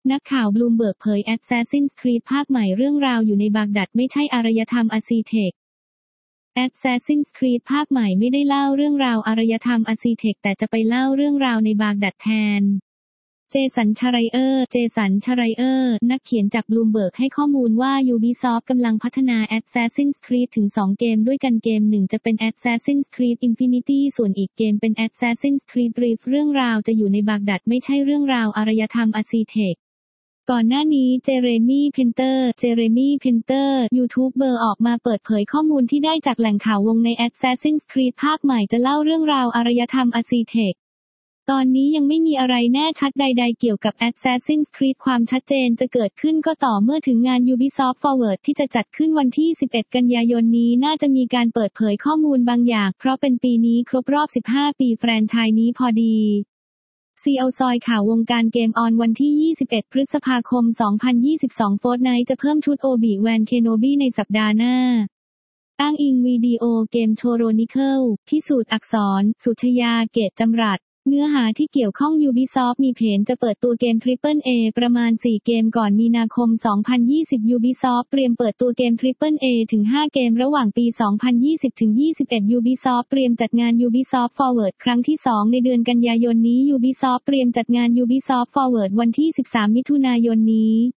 นักข่าวบลูมเบิร์กเผย Assassin's Creed ภาคใหม่เรื่องราวอยู่ในบากดัดไม่ใช่อารยธรรมอาซีเทค Assassin's Creed ภาคใหม่ไม่ได้เล่าเรื่องราวอารยธรรมอาซีเทคแต่จะไปเล่าเรื่องราวในบากดัดแทนเจสัน ชาไรเออร์ นักเขียนจากบลูมเบิร์กให้ข้อมูลว่า Ubisoft กำลังพัฒนา Assassin's Creed ถึง 2 เกมด้วยกันเกมหนึ่งจะเป็น Assassin's Creed Infinity ส่วนอีกเกมเป็น Assassin's Creed Rift เรื่องราวจะอยู่ในบากดัดไม่ใช่เรื่องราวอารยธรรมอาซีเทคก่อนหน้านี้เจเรมี่เพนเตอร์ยูทูบเบอร์ออกมาเปิดเผยข้อมูลที่ได้จากแหล่งข่าววงใน Assassin's Creed ภาคใหม่จะเล่าเรื่องราวอารยธรรมอาซีเทคตอนนี้ยังไม่มีอะไรแน่ชัดใดๆเกี่ยวกับ Assassin's Creed ความชัดเจนจะเกิดขึ้นก็ต่อเมื่อถึงงาน Ubisoft Forward ที่จะจัดขึ้นวันที่ 11 กันยายนนี้น่าจะมีการเปิดเผยข้อมูลบางอย่างเพราะเป็นปีนี้ครบรอบ 15 ปีแฟรนไชส์นี้พอดีCL ซอยข่าววงการเกมออนวันที่ 21 พฤษภาคม 2022 Fortnite จะเพิ่มชุด Obi-Wan Kenobi ในสัปดาห์หน้าอ้างอิงวิดีโอเกมโชโรนิเคิลพิสูจน์อักษรสุชยาเกตจำรัดเนื้อหาที่เกี่ยวข้อง Ubisoft มีแผนจะเปิดตัวเกม Triple A ประมาณ 4 เกมก่อนมีนาคม 2020 Ubisoft เตรียมเปิดตัวเกม Triple A ถึง 5 เกมระหว่างปี 2020 ถึง 21 Ubisoft เตรียมจัดงาน Ubisoft Forward ครั้งที่ 2 ในเดือนกันยายนนี้ Ubisoft เตรียมจัดงาน Ubisoft Forward วันที่ 13 มิถุนายนนี้